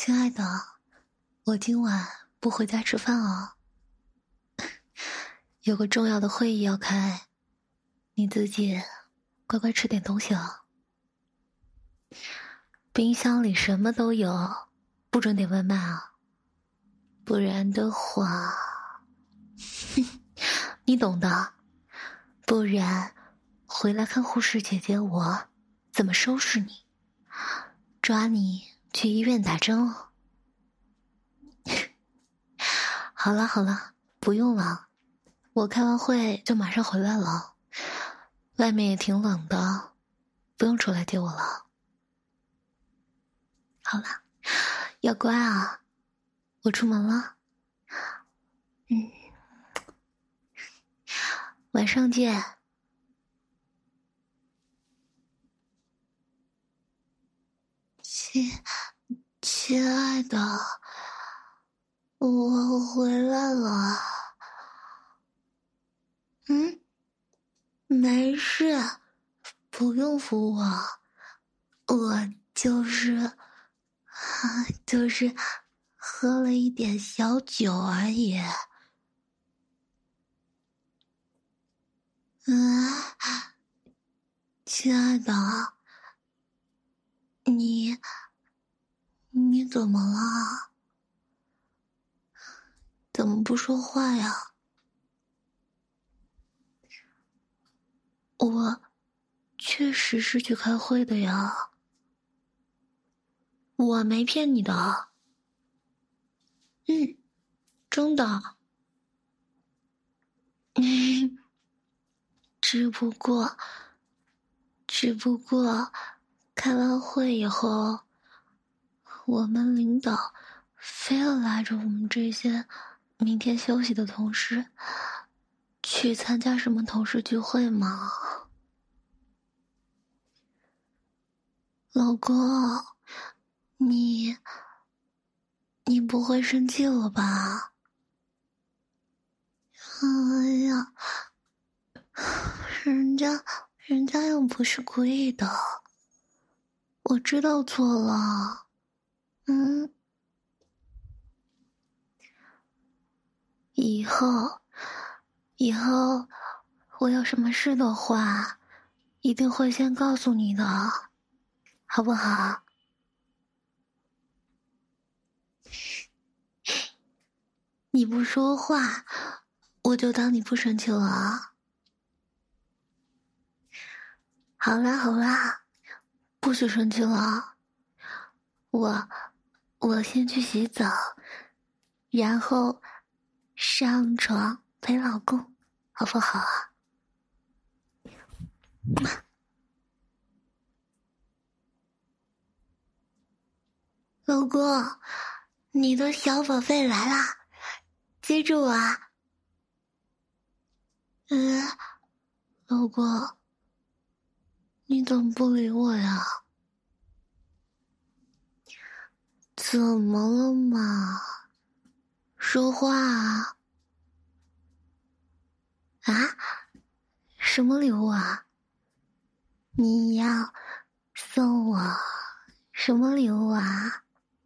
亲爱的，我今晚不回家吃饭哦，有个重要的会议要开，你自己乖乖吃点东西哦。冰箱里什么都有，不准点外卖啊，不然的话，你懂的。不然，回来看护士姐姐我怎么收拾你，抓你去医院打针哦。好了好了，不用了，我开完会就马上回来了，外面也挺冷的，不用出来接我了。好了，要乖啊，我出门了。晚上见。亲爱的，我回来了。没事，不用扶我，我就是喝了一点小酒而已。亲爱的，你怎么了？怎么不说话呀？我确实是去开会的呀，我没骗你的。真的。只不过开完会以后，我们领导非要拉着我们这些明天休息的同事去参加什么同事聚会嘛。老公，你不会生气了吧？哎呀，人家又不是故意的，我知道错了。以后我有什么事的话，一定会先告诉你的，好不好？你不说话，我就当你不生气了。好啦，不许生气了。我先去洗澡，然后上床陪老公，好不好啊？老公，你的小宝贝来啦，接住我啊！老公，你怎么不理我呀？怎么了嘛？说话啊！啊？什么礼物啊？你要送我什么礼物啊？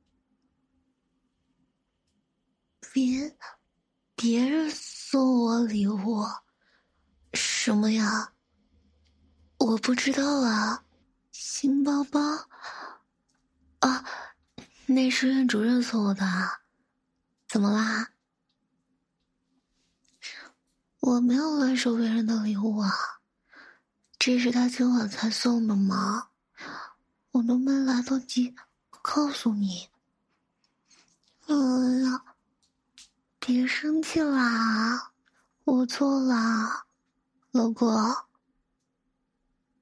别人送我礼物？什么呀？我不知道啊。新包包？啊，那是院主任送我的。怎么啦？我没有乱收别人的礼物啊，这是他今晚才送的吗？我都没来得及告诉你。哎呀，别生气啦，我错啦，老公。